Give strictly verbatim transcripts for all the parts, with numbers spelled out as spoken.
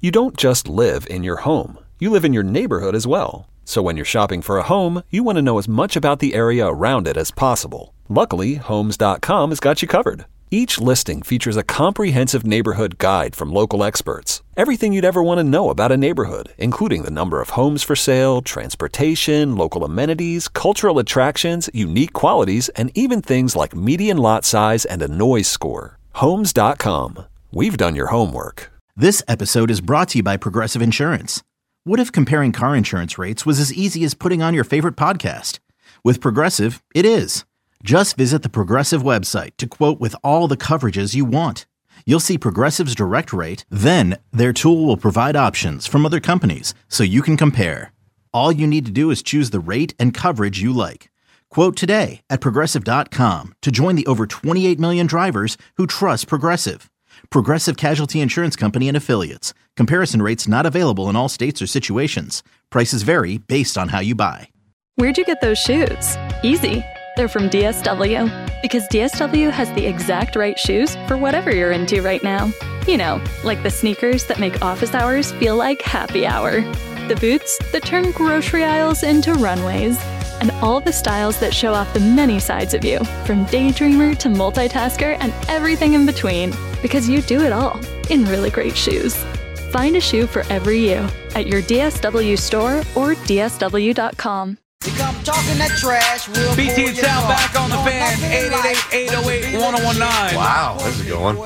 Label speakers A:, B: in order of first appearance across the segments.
A: You don't just live in your home. You live in your neighborhood as well. So when you're shopping for a home, you want to know as much about the area around it as possible. Luckily, Homes dot com has got you covered. Each listing features a comprehensive neighborhood guide from local experts. Everything you'd ever want to know about a neighborhood, including the number of homes for sale, transportation, local amenities, cultural attractions, unique qualities, and even things like median lot size and a noise score. Homes dot com. We've done your homework.
B: This episode is brought to you by Progressive Insurance. What if comparing car insurance rates was as easy as putting on your favorite podcast? With Progressive, it is. Just visit the Progressive website to quote with all the coverages you want. You'll see Progressive's direct rate, then their tool will provide options from other companies so you can compare. All you need to do is choose the rate and coverage you like. Quote today at Progressive dot com to join the over twenty-eight million drivers who trust Progressive. Progressive Casualty Insurance Company and Affiliates. Comparison rates not available in all states or situations. Prices vary based on how you buy.
C: Where'd you get those shoes? Easy. They're from D S W. Because D S W has the exact right shoes for whatever you're into right now. You know, like the sneakers that make office hours feel like happy hour. The boots that turn grocery aisles into runways. And all the styles that show off the many sides of you, from daydreamer to multitasker and everything in between. Because you do it all in really great shoes. Find a shoe for every you at your D S W store or D S W dot com.
D: Talking that trash, we'll
E: B T and Sal back on the fan, eight eight eight, eight oh eight, one oh one nine.
F: Wow, this is a good one.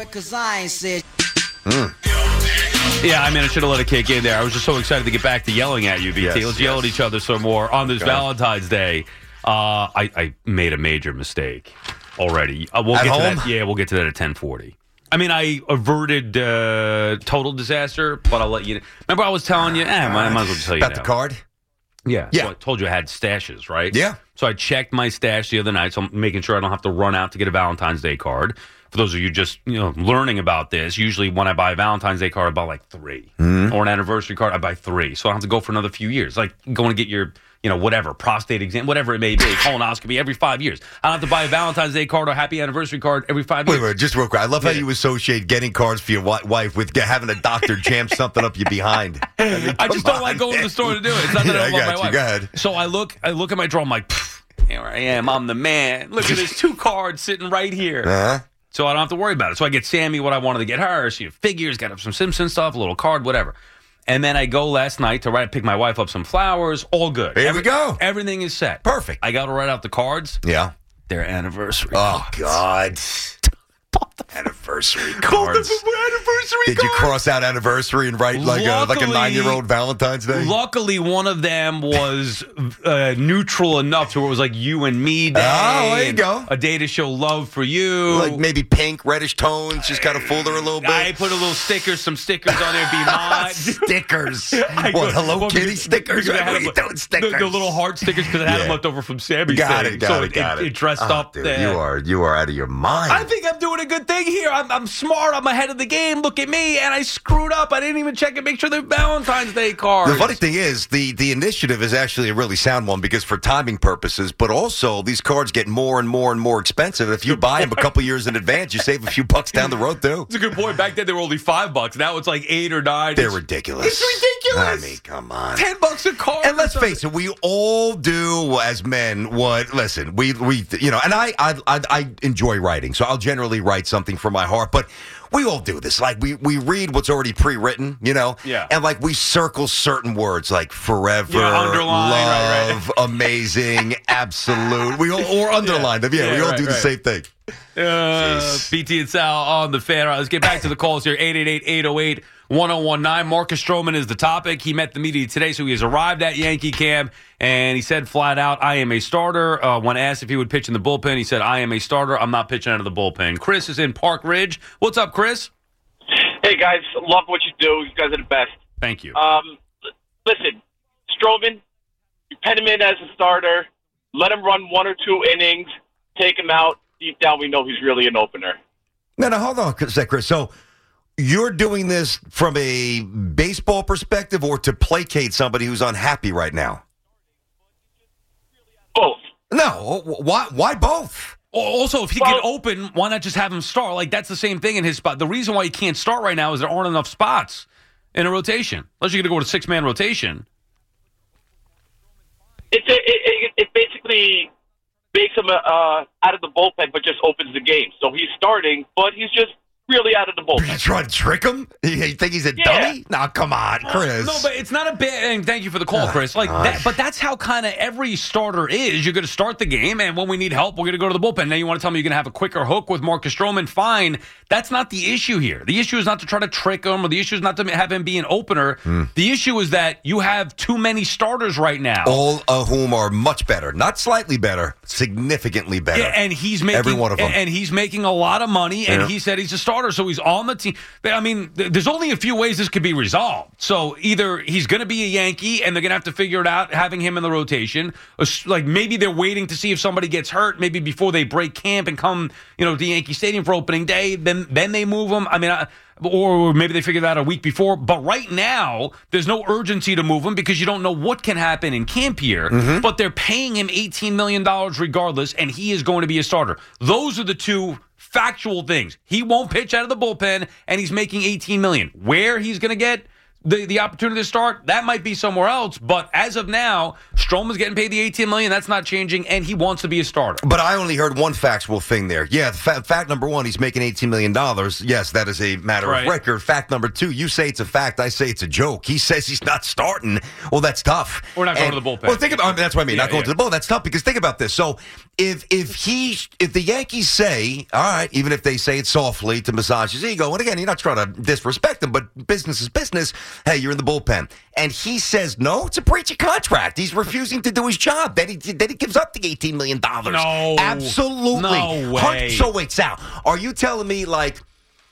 E: Mm. Yeah, I mean, I should have let it kick in there. I was just so excited to get back to yelling at you, B T.
F: Yes,
E: Let's
F: yes.
E: yell at each other some more on this
F: Okay.
E: Valentine's Day. Uh, I, I made a major mistake already. Uh, we'll
F: At
E: get
F: home?
E: to that. Yeah, we'll get to that at ten forty. I mean, I averted uh, total disaster, but I'll let you know. Remember I was telling you, eh, might, might as well just tell you
F: About
E: now.
F: the card?
E: Yeah.
F: Yeah.
E: So I told you I had stashes, right?
F: Yeah.
E: So I checked my stash the other night, so I'm making sure I don't have to run out to get a Valentine's Day card. For those of you just, you know, learning about this, usually when I buy a Valentine's Day card, I buy like three.
F: Mm-hmm.
E: Or an anniversary card, I buy three. So I don't have to go for another few years. Like going to get your, you know, whatever, prostate exam, whatever it may be, colonoscopy every five years. I don't have to buy a Valentine's Day card or happy anniversary card every five
F: Wait,
E: years.
F: wait, just real quick. I love how
E: Yeah.
F: you associate getting cards for your wi- wife with ge- having a doctor jam something up you behind. I, mean,
E: I just
F: come
E: don't like
F: on,
E: going to
F: man.
E: the store to do it. It's not that
F: Yeah,
E: I
F: I
E: don't love
F: got
E: my
F: you.
E: wife.
F: Go ahead.
E: So I look, I look at my drawer. I'm like, here I am. I'm the man. Look at this two cards sitting right here.
F: Uh-huh.
E: So I don't have to worry about it. So I get Sammy what I wanted to get her. She had figures, got up some Simpson stuff, a little card, whatever. And then I go last night to write, pick my wife up some flowers. All good.
F: Here we go.
E: Everything is set.
F: Perfect.
E: I got to write out the cards.
F: Yeah.
E: Their anniversary
F: Oh,
E: cards.
F: God. Anniversary
E: Both of
F: cards.
E: them were anniversary
F: Did
E: cards.
F: you cross out anniversary and write like a, like a
E: Luckily-
F: nine-year-old Valentine's Day?
E: Luckily, one of them was uh, neutral enough to where it was like you and me day.
F: Oh, there you
E: and
F: go.
E: A day to show love for you.
F: Like maybe pink, reddish tones, just kind of fooled her a little bit.
E: I put a little stickers, some stickers on there. Be mine.
F: Stickers.
E: I
F: What,
E: go-
F: Hello
E: well,
F: Kitty
E: because-
F: stickers?
E: because I
F: What
E: had
F: are you
E: them-
F: doing stickers?
E: The, the little heart stickers because I had them
F: Yeah.
E: left over from Sammy's
F: Got
E: thing.
F: it, got
E: so
F: it, got
E: it,
F: it.
E: dressed
F: Oh,
E: up
F: dude,
E: there.
F: You are, you are out of your mind.
E: I think I'm doing a good thing here. I'm, I'm smart. I'm ahead of the game. Look at me. And I screwed up. I didn't even check and make sure they're Valentine's Day cards.
F: The funny thing is, the, the initiative is actually a really sound one because for timing purposes, but also these cards get more and more and more expensive. If you buy them a couple years in advance, you save a few bucks down the road, too.
E: It's a good point. Back then, they were only five bucks. Now it's like eight or nine.
F: They're
E: It's-
F: ridiculous.
E: It's ridiculous.
F: I mean, come on.
E: Ten bucks a card.
F: And let's face it, we all do as men what, listen, we, we you know, and I, I, I, I enjoy writing, so I'll generally write something from my heart, but we all do this. Like, we, we read what's already pre-written, you know?
E: Yeah.
F: And, like, we circle certain words, like forever,
E: Yeah, underline, right, right.
F: love, amazing, absolute. We all, or underline them. Yeah,
E: Yeah,
F: we all
E: right,
F: do the
E: right.
F: same thing.
E: Uh,
F: Jeez.
E: B T and Sal on the fan. All right, let's get back to the calls here. eight eight eight, eight oh eight, one oh one nine. Marcus Stroman is the topic. He met the media today, so he has arrived at Yankee camp, and he said flat out, I am a starter. Uh, when asked if he would pitch in the bullpen, he said, I am a starter. I'm not pitching out of the bullpen. Chris is in Park Ridge. What's up, Chris?
G: Hey, guys. Love what you do. You guys are the best.
E: Thank you.
G: Um, l- listen, Stroman, you pen him in as a starter, let him run one or two innings, take him out. Deep down, we know he's really an opener.
F: No, no, hold on a sec, Chris. So you're doing this from a baseball perspective or to placate somebody who's unhappy right now?
G: Both.
F: No. Why, why both?
E: Also, if he
G: Well-
E: can open, why not just have him start? Like, that's the same thing in his spot. The reason why he can't start right now is there aren't enough spots. in a rotation, unless you're going to go to six-man rotation.
G: It's a, it, it, it basically makes him uh, out of the bullpen, but just opens the game. So he's starting, but he's just really out of the bullpen.
F: You trying to trick him? You think he's a
G: Yeah.
F: dummy? No, come on, Chris.
E: No, but it's not a bad. And thank you for the call, Chris. Like that, but that's how kind of every starter is. You're going to start the game, and when we need help, we're going to go to the bullpen. Now you want to tell me you're going to have a quicker hook with Marcus Stroman? Fine. That's not the issue here. The issue is not to try to trick him, or the issue is not to have him be an opener.
F: Mm.
E: The issue is that you have too many starters right now.
F: All of whom are much better, not slightly better, significantly better.
E: Yeah, and he's making
F: every one of them,
E: and he's making a lot of money. And
F: Yeah.
E: he said he's a starter, so he's on the team. But, I mean, th- there's only a few ways this could be resolved. So either he's going to be a Yankee, and they're going to have to figure it out, having him in the rotation. Or, s- like maybe they're waiting to see if somebody gets hurt, maybe before they break camp and come, you know, to Yankee Stadium for opening day. Then then they move him. I mean. I, Or maybe they figured that out a week before. But right now, there's no urgency to move him because you don't know what can happen in camp here.
F: Mm-hmm.
E: But they're paying him eighteen million dollars regardless, and he is going to be a starter. Those are the two factual things. He won't pitch out of the bullpen, and he's making eighteen million dollars. Where he's going to get the, the opportunity to start, that might be somewhere else. But as of now, Stroman's getting paid the eighteen million dollars. That's not changing, and he wants to be a starter.
F: But I only heard one factual thing there. Yeah, fa- fact number one, he's making eighteen million dollars. Yes, that is a matter
E: Right.
F: of record. Fact number two, you say it's a fact, I say it's a joke. He says he's not starting. Well, that's tough.
E: We're not going
F: And-
E: to the bullpen.
F: Well, think about I mean, that's what I mean.
E: Yeah,
F: not going
E: yeah.
F: to the bullpen. That's tough because think about this. So if if he if the Yankees say, all right, even if they say it softly to massage his ego, and again, you're not trying to disrespect him, but business is business. Hey, you're in the bullpen. And he says no, it's a breach of contract. He's refusing to do his job. Then he then he gives up the eighteen million dollars.
E: No.
F: Absolutely.
E: No way.
F: Hun- So wait, Sal, are you telling me like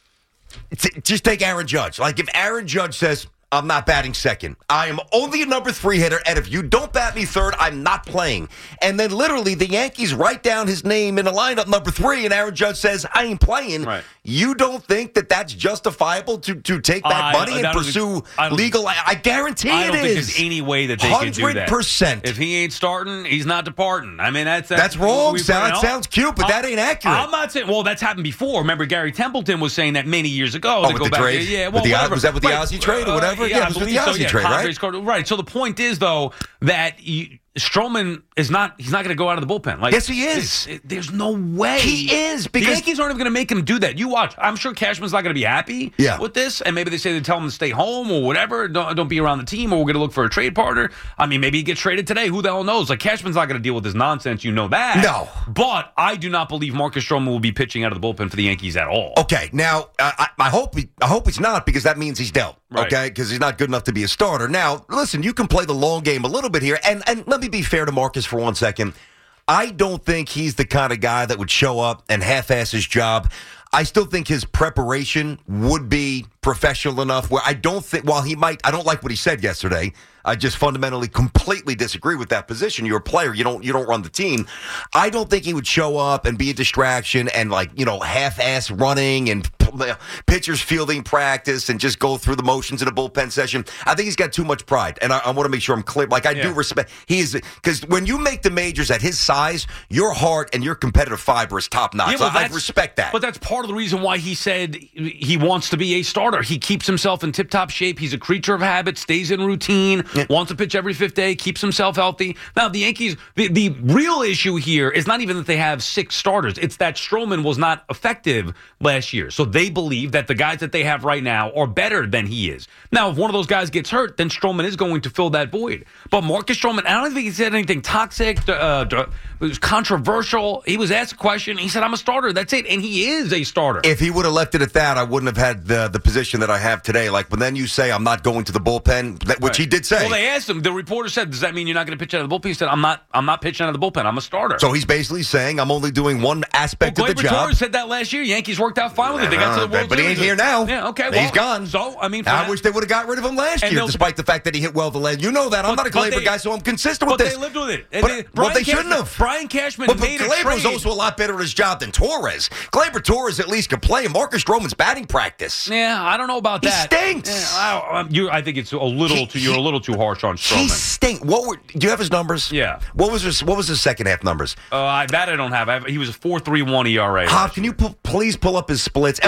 F: t- just take Aaron Judge? Like if Aaron Judge says, I'm not batting second. I am only a number three hitter, and if you don't bat me third, I'm not playing. And then literally the Yankees write down his name in the lineup number three, and Aaron Judge says, I ain't playing.
E: Right.
F: You don't think that that's justifiable to, to take that
E: I-
F: money
E: I
F: and
E: don't
F: pursue
E: think- I don't
F: legal? I, I guarantee
E: I don't
F: it
E: think
F: is.
E: there's any way that they can do that.
F: one hundred percent.
E: If he ain't starting, he's not departing. I mean, that's
F: That's wrong,
E: we-
F: Sal.
E: you
F: It
E: know,
F: sounds cute, but that ain't accurate.
E: I'm not saying. Well, that's happened before. Remember, Gary Templeton was saying that many years ago.
F: Oh,
E: to
F: with
E: go
F: the
E: back,
F: trade?
E: Yeah,
F: With
E: well,
F: the-
E: whatever.
F: was that with the
E: Right.
F: Ozzie trade or whatever?
E: Uh,
F: Yeah, it was
E: I
F: with the
E: believe so,
F: Ozzie
E: yeah,
F: trade, right?
E: Padres card- Right. So the point is, though, that you, Stroman is not. He's not going to go out of the bullpen. Like,
F: Yes, he is.
E: there's- There's no way
F: He is,
E: the
F: because-
E: Yankees aren't even going to make him do that. You watch. I'm sure Cashman's not going to be happy
F: Yeah.
E: with this, and maybe they say they tell him to stay home or whatever. Don't, don't be around the team, or we're going to look for a trade partner. I mean, maybe he gets traded today. Who the hell knows? Like Cashman's not going to deal with this nonsense. You know that.
F: No.
E: But I do not believe Marcus Stroman will be pitching out of the bullpen for the Yankees at all.
F: Okay, now uh, I, I hope he, I hope he's not because that means he's dealt.
E: Right.
F: Okay, because he's not good enough to be a starter. Now, listen, you can play the long game a little bit here, and and let me be fair to Marcus for one second. I don't think he's the kind of guy that would show up and half-ass his job. I still think his preparation would be professional enough where I don't think, while he might, I don't like what he said yesterday. I just fundamentally completely disagree with that position. You're a player. You don't you don't run the team. I don't think he would show up and be a distraction and like, you know, half-ass running and pitchers fielding practice and just go through the motions in a bullpen session. I think he's got too much pride, and I, I want to make sure I'm clear. Like, I do
E: Yeah.
F: respect. He is, because when you make the majors at his size, your heart and your competitive fiber is top-notch.
E: Yeah, well,
F: I I
E: that's-
F: respect that.
E: But that's part of the reason why he said he wants to be a starter. He keeps himself in tip-top shape. He's a creature of habit, stays in routine,
F: Yeah.
E: wants to pitch every fifth day, keeps himself healthy. Now, the Yankees, the, the real issue here is not even that they have six starters. It's that Stroman was not effective last year. So they believe that the guys that they have right now are better than he is. Now, if one of those guys gets hurt, then Stroman is going to fill that void. But Marcus Stroman, I don't think he said anything toxic, uh, it was controversial. He was asked a question. He said, I'm a starter. That's it. And he is a starter.
F: If he would have left it at that, I wouldn't have had the the position that I have today. Like, when then you say I'm not going to the bullpen, that, which
E: Right.
F: he did say.
E: Well, they asked him. The reporter said, "Does that mean you're not going to pitch out of the bullpen?" He said, "I'm not. I'm not pitching out of the bullpen. I'm a starter."
F: so he's basically saying I'm only doing one aspect
E: well,
F: of the
E: Gleyber
F: job.
E: Torres said that last year. Yankees worked out fine with it. They got to the
F: Uh,
E: World
F: but he
E: Series.
F: ain't here now.
E: Yeah, okay.
F: He's
E: Well,
F: gone.
E: So, I mean, for
F: I
E: that-
F: wish they would have got rid of him last
E: And
F: year,
E: they'll-
F: despite the fact that he hit well the last. You know that. I'm
E: But-
F: not a
E: but
F: Gleyber
E: they-
F: guy, so I'm consistent
E: but
F: with
E: they
F: this.
E: lived with it. And
F: But,
E: they-
F: well,
E: Brian
F: they
E: Cashman-
F: shouldn't have.
E: Brian Cashman
F: But, but
E: made a
F: Gleyber's
E: trade.
F: also a lot better at his job than Torres. Gleyber Torres at least can play. Marcus Stroman's batting practice.
E: Yeah, I don't know about
F: He
E: that.
F: stinks.
E: Yeah, I, um, you, I think it's a little
F: He-
E: too. You're a little too harsh on
F: He
E: Stroman.
F: stink. What were? Do you have his numbers?
E: Yeah.
F: What was his? What was his second half numbers?
E: Uh, I, that I don't have. I have he was a four three one E R A.
F: Hop, can you pu- please pull up his splits? And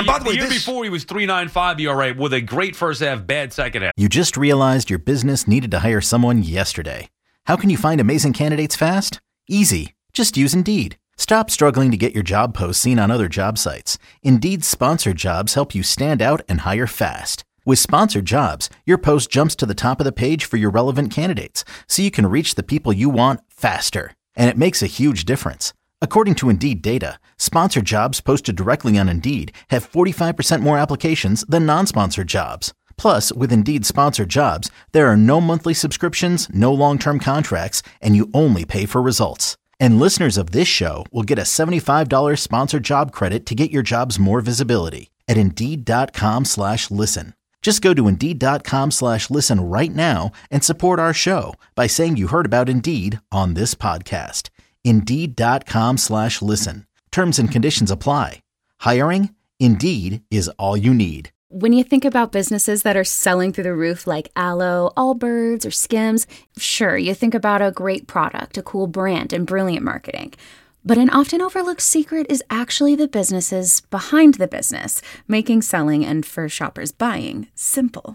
F: by the way,
E: year
F: this,
E: before he was three point nine five E R A with a great first half, bad second half.
B: You just realized your business needed to hire someone yesterday. How can you find amazing candidates fast? Easy. Just use Indeed. Stop struggling to get your job posts seen on other job sites. Indeed's sponsored jobs help you stand out and hire fast. With sponsored jobs, your post jumps to the top of the page for your relevant candidates, so you can reach the people you want faster. And it makes a huge difference. According to Indeed data, sponsored jobs posted directly on Indeed have forty-five percent more applications than non-sponsored jobs. Plus, with Indeed sponsored jobs, there are no monthly subscriptions, no long-term contracts, and you only pay for results. And listeners of this show will get a seventy-five dollars sponsored job credit to get your jobs more visibility at Indeed.com slash listen. Just go to Indeed.com slash listen right now and support our show by saying you heard about Indeed on this podcast. Indeed.com slash listen. Terms and conditions apply. Hiring? Indeed is all you need.
H: When you think about businesses that are selling through the roof like Aloe, Allbirds, or Skims, sure, you think about a great product, a cool brand, and brilliant marketing. But an often overlooked secret is actually the businesses behind the business, making selling and, for shoppers, buying simple.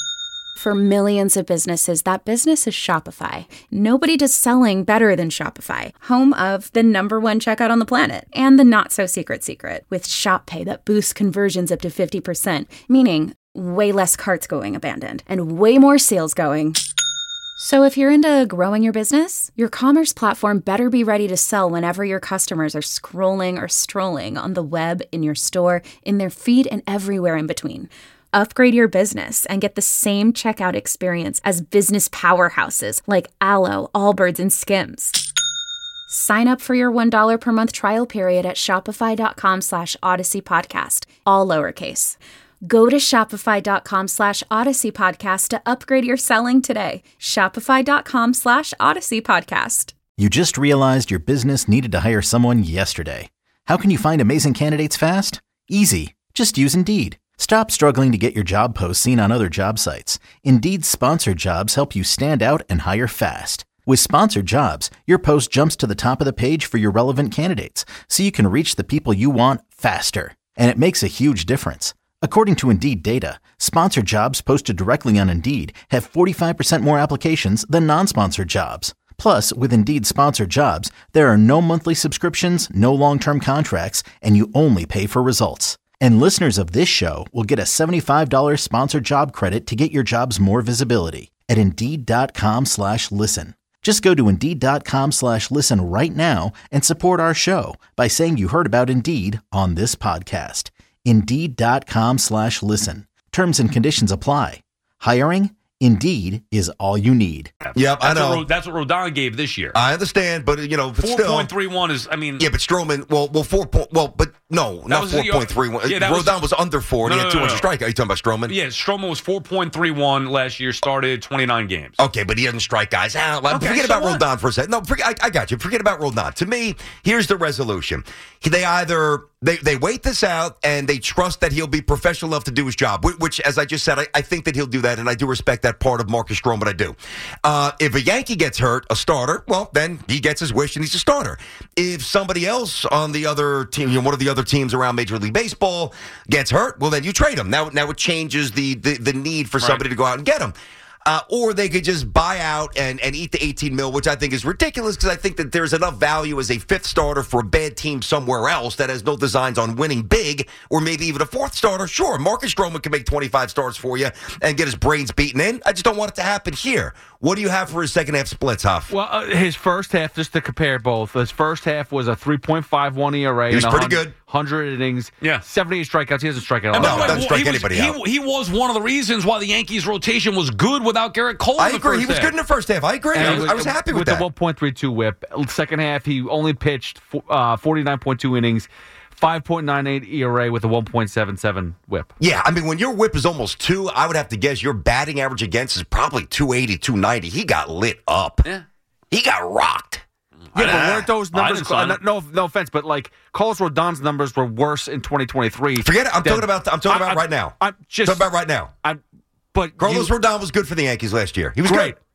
H: For millions of businesses, that business is Shopify. Nobody does selling better than Shopify, home of the number one checkout on the planet, and the not-so-secret secret, with Shop Pay that boosts conversions up to fifty percent, meaning way less carts going abandoned, and way more sales going. So if you're into growing your business, your commerce platform better be ready to sell whenever your customers are scrolling or strolling on the web, in your store, in their feed, and everywhere in between. Upgrade your business and get the same checkout experience as business powerhouses like Aloe, Allbirds, and Skims. Sign up for your one dollar per month trial period at shopify.com slash Odyssey Podcast, all lowercase. Go to shopify.com slash Odyssey Podcast to upgrade your selling today. Shopify.com slash Odyssey Podcast.
B: You just realized your business needed to hire someone yesterday. How can you find amazing candidates fast? Easy. Just use Indeed. Stop struggling to get your job posts seen on other job sites. Indeed's sponsored jobs help you stand out and hire fast. With sponsored jobs, your post jumps to the top of the page for your relevant candidates, so you can reach the people you want faster. And it makes a huge difference. According to Indeed data, sponsored jobs posted directly on Indeed have forty-five percent more applications than non-sponsored jobs. Plus, with Indeed sponsored jobs, there are no monthly subscriptions, no long-term contracts, and you only pay for results. And listeners of this show will get a seventy-five dollars sponsored job credit to get your jobs more visibility at Indeed.com slash listen. Just go to Indeed.com slash listen right now and support our show by saying you heard about Indeed on this podcast. Indeed.com slash listen. Terms and conditions apply. Hiring? Indeed is all you need.
F: Yep, I
E: That's
F: know.
E: What, Ro- that's what Rodon gave this year.
F: I understand, but you know, but
E: four point three one is, I mean.
F: Yeah, but Stroman, well, well, four point, well, but no, not
E: was
F: four
E: the-
F: point three one.
E: yeah, that
F: Rodon
E: was-
F: was, under four, and
E: No,
F: he had
E: no,
F: two hundred
E: no, no.
F: strikeouts. Are you talking about Stroman?
E: Yeah, Stroman was four point three one last year, started twenty-nine games.
F: Okay, but he doesn't strike guys out. Like,
E: Okay,
F: forget
E: so
F: about
E: what?
F: Rodon for a second. No, forget, I, I got you. Forget about Rodon. To me, here's the resolution. They either they, they wait this out and they trust that he'll be professional enough to do his job, which, which as I just said, I, I think that he'll do that, and I do respect that part of Marcus Stroman. I do. Uh, if a Yankee gets hurt, a starter, well, then he gets his wish and he's a starter. If somebody else on the other team, you know, one of the other teams around Major League Baseball gets hurt, well, then you trade him. Now, now it changes the the, the need for
E: Right.
F: somebody to go out and get him. Uh, or they could just buy out and, and eat the eighteen mil, which I think is ridiculous because I think that there's enough value as a fifth starter for a bad team somewhere else that has no designs on winning big, or maybe even a fourth starter. Sure, Marcus Stroman can make twenty-five starts for you and get his brains beaten in. I just don't want it to happen here. What do you have for his second half splits, Huff?
I: Well, uh, his first half, just to compare both, his first half was a three point five one E R A.
F: He was
I: and
F: pretty
I: one hundred,
F: good.
I: one hundred innings,
E: Yeah.
I: seventy-eight strikeouts. He doesn't strike out a
E: And
F: No,
E: by the
I: lot.
E: way,
F: doesn't strike
E: he was,
F: anybody
E: he,
F: out.
E: he was one of the reasons why the Yankees' rotation was good without Garrett Cole.
F: I
E: in the
F: agree. He
E: first
F: was
E: half.
F: good in the first half. I agree. I was, I was happy with,
I: with
F: that.
I: the one point three two whip. Second half, he only pitched uh, forty-nine point two innings, five point nine eight E R A with a one point seven seven whip.
F: Yeah, I mean, when your whip is almost two, I would have to guess your batting average against is probably two eighty, two ninety. He got lit up.
E: Yeah.
F: He got rocked.
I: Yeah, but weren't those
E: I
I: numbers?
E: didn't sign
I: Uh,
E: it.
I: no, no offense, but like Carlos Rodon's numbers were worse in twenty twenty-three.
F: Forget it. I'm
I: than-
F: talking about. I'm talking
I: I-
F: about
I: I-
F: right now.
I: I'm just
F: talking about right now.
I: I'm, but
F: Carlos
I: you,
F: Rodon was good for the Yankees last year. He was
I: great.
F: good.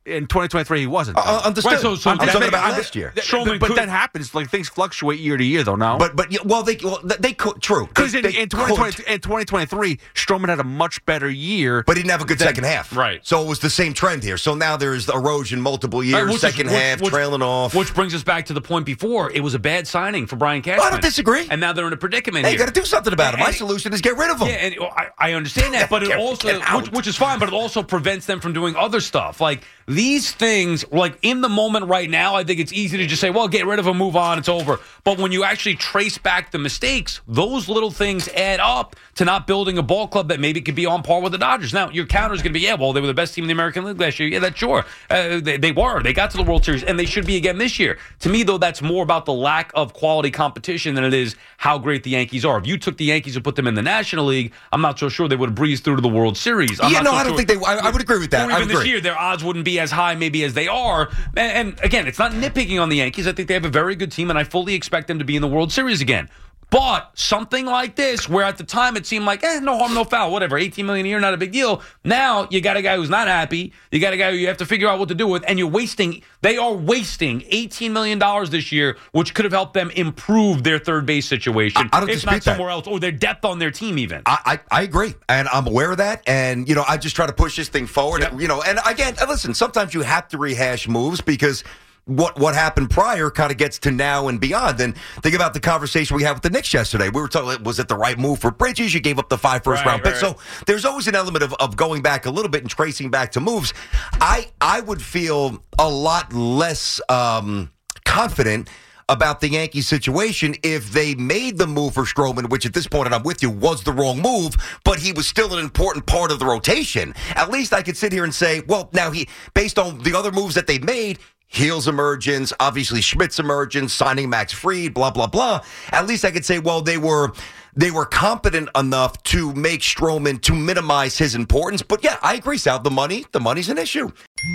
I: in twenty twenty-three he wasn't.
F: Uh, understood.
E: Right, so- so
F: I'm
E: that
F: talking
E: may-
F: about
E: I-
F: last year.
E: that- Stroman
I: but
E: could-
I: that happens. Like things fluctuate year to year, though. Now,
F: But but yeah, well they well they could true
I: because in,
F: They
I: in,
F: could.
I: twenty twenty, in twenty twenty-three, Stroman had a much better year.
F: But he didn't have a good
I: Then-
F: second half.
E: Right.
F: So it was the same trend here. So now there's erosion multiple years,
E: Right, which is-
F: second
E: which-
F: half,
E: which-
F: trailing off.
E: Which brings us back to the point before. It was a bad signing for Brian Cashman.
F: I don't disagree.
E: And now they're in a predicament
F: Hey, you
E: here.
F: got to do something about it. My
E: And-
F: solution is get rid of him.
E: Yeah, and well, I, I understand that, but it
F: Get-
E: also,
F: get out.
E: which, which is fine, but it also prevents them from doing other stuff. Like these things, like in the moment right now, I think it's easy to just say, well, get rid of him, move on, it's over. But when you actually trace back the mistakes, those little things add up to not building a ball club that maybe could be on par with the Dodgers. Now, your counter is going to be, yeah, well, they were the best team in the American League last year. Yeah, that's sure. Uh, they, they were. They got to the World Series, and they should be again this year. To me, though, that's more about the lack of quality competition than it is how great the Yankees are. If you took the Yankees and put them in the National League, I'm not so sure they would have breezed through to the World Series. I'm
F: Yeah,
E: not
F: no,
E: so
F: I don't
E: sure.
F: think they. I, I would agree with that.
E: Or
F: I
E: even
F: would
E: this
F: agree.
E: year, their odds wouldn't be as high maybe as they are. And, and again, it's not nitpicking on the Yankees. I think they have a very good team, and I fully expect them to be in the World Series again. But something like this, where at the time it seemed like, eh, no harm, no foul, whatever, eighteen million dollars a year, not a big deal. Now you got a guy who's not happy. You got a guy who you have to figure out what to do with, and you're wasting, they are wasting eighteen million dollars this year, which could have helped them improve their third base situation.
F: I- I don't
E: if
F: dispute
E: not
F: that.
E: somewhere else, or their depth on their team even.
F: I, I, I agree, and I'm aware of that, and you know I just try to push this thing forward.
E: Yep.
F: You know, and again, listen, sometimes you have to rehash moves because what what happened prior kind of gets to now and beyond. And think about the conversation we had with the Knicks yesterday. We were talking, was it the right move for Bridges? You gave up the five first
E: Right,
F: round picks,
E: right.
F: so there's always an element of, of going back a little bit and tracing back to moves. I I would feel a lot less um, confident about the Yankees situation if they made the move for Stroman, which at this point, and I'm with you, was the wrong move, but he was still an important part of the rotation. At least I could sit here and say, well, now he, based on the other moves that they made, Heal's emergence, obviously Schmidt's emergence, signing Max Fried, blah, blah, blah. At least I could say, well, they were they were competent enough to make Stroman, to minimize his importance. But yeah, I agree, Sal, the money, the money's an issue.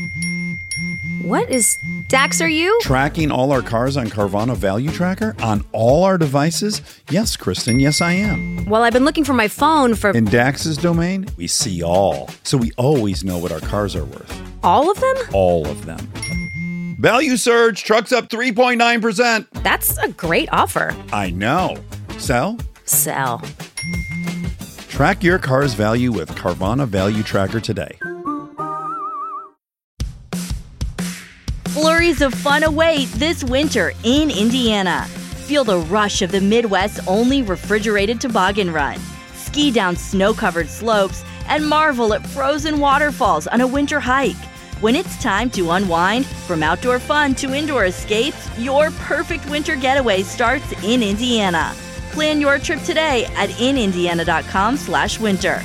J: What is Dax? Are you
K: tracking all our cars on Carvana Value Tracker on all our devices? Yes, Kristen, yes, I am.
J: Well, I've been looking for my phone for
K: In Dax's domain, we see all, so we always know what our cars are worth.
J: all of them.
K: All of them. Value surge, trucks up three point nine percent.
J: That's a great offer.
K: I know. Sell?
J: Sell.
K: Track your car's value with Carvana Value Tracker today.
L: Flurries of fun await this winter in Indiana. Feel the rush of the Midwest's only refrigerated toboggan run. Ski down snow-covered slopes and marvel at frozen waterfalls on a winter hike. When it's time to unwind, from outdoor fun to indoor escapes, your perfect winter getaway starts in Indiana. Plan your trip today at inindiana.com slash winter.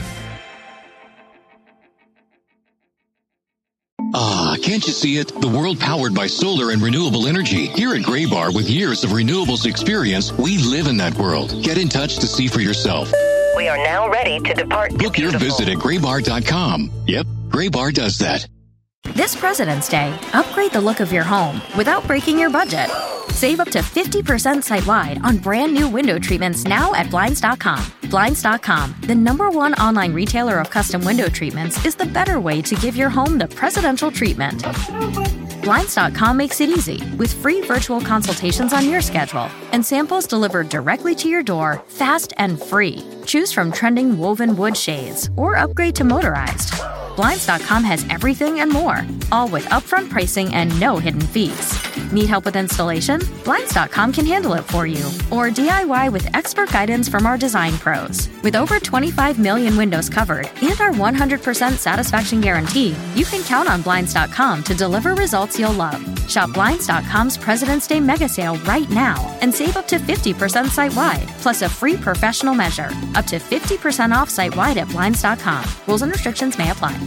M: Ah, can't you see it? The world powered by solar and renewable energy. Here at Graybar, with years of renewables experience, we live in that world. Get in touch to see for yourself.
N: We are now ready to depart.
M: Book your visit at graybar dot com. Yep, Graybar does that.
H: This President's Day, upgrade the look of your home without breaking your budget. Save up to fifty percent site-wide on brand new window treatments now at Blinds dot com. Blinds dot com, the number one online retailer of custom window treatments, is the better way to give your home the presidential treatment. Blinds dot com makes it easy with free virtual consultations on your schedule and samples delivered directly to your door, fast and free. Choose from trending woven wood shades or upgrade to motorized. Blinds dot com has everything and more, all with upfront pricing and no hidden fees. Need help with installation? Blinds dot com can handle it for you. Or D I Y with expert guidance from our design pros. With over twenty-five million windows covered and our one hundred percent satisfaction guarantee, you can count on Blinds dot com to deliver results you'll love. Shop Blinds dot com's President's Day mega sale right now and save up to fifty percent site-wide, plus a free professional measure. Up to fifty percent off site-wide at Blinds dot com. Rules and restrictions may apply.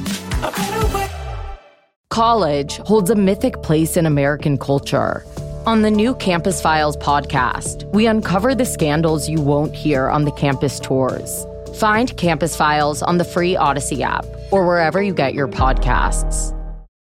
O: College holds a mythic place in American culture. On the new Campus Files podcast, we uncover the scandals you won't hear on the campus tours. Find Campus Files on the free Odyssey app or wherever you get your podcasts.